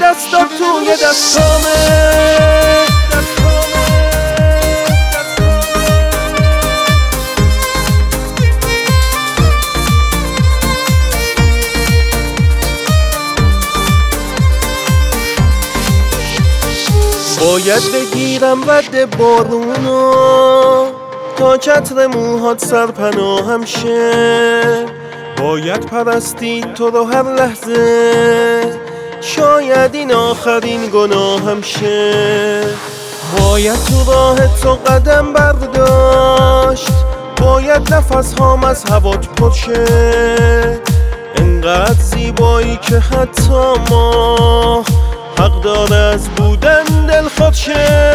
دستات توی دستامه. باید بگیرم رد بارونو تا چتر موهات سرپناهم شه. باید پرستی تو رو هر لحظه، شاید این آخرین گناهم شه. باید تو راه تو قدم برداشت، باید نفس هام از هوات پرشه. انقدر زیبایی که حتی ما حق داره از بودن دل خودشه.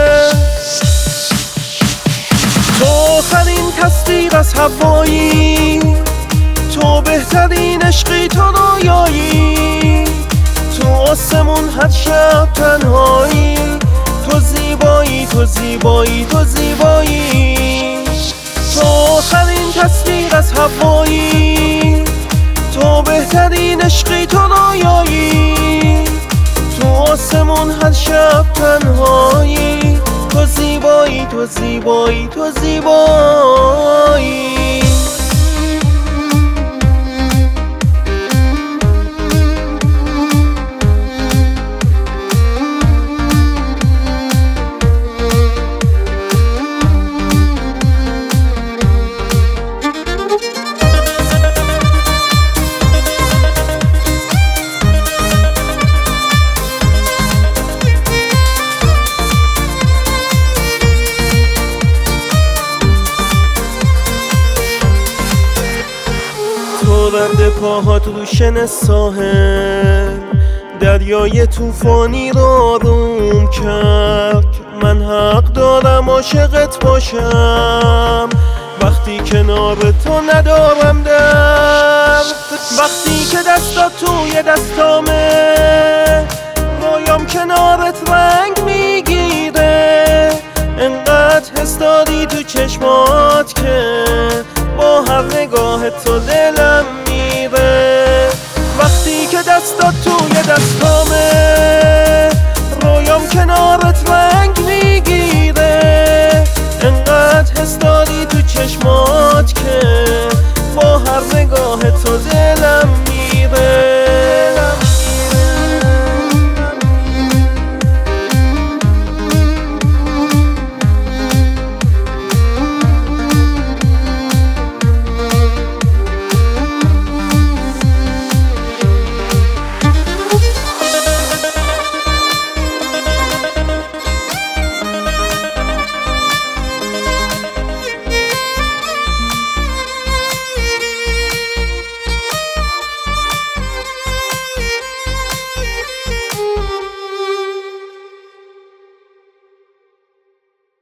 تو آخرین تصویر از هوایی، تو بهترین عشقی، تو رویایی، تو آسمون هر شب تنهایی. تو زیبایی، تو زیبایی، تو زیبایی. تو آخرین تصویر از هوایی، تو بهترین عشقی، تو رویایی، تو آسمون هر شب تنهایی. تو زیبایی، تو زیبایی، تو زیبایی. رد پاهات روشن ساحل، دریای طوفانی رو آروم کرد. من حق دارم عاشقت باشم وقتی کنار تو ندارم درد. وقتی که دستات توی دستامه، رویام کنارت رنگ میگیره. انقدر حس داری تو چشمات که با هر نگاه تو دلم میره. وقتی که دستات توی دستامه،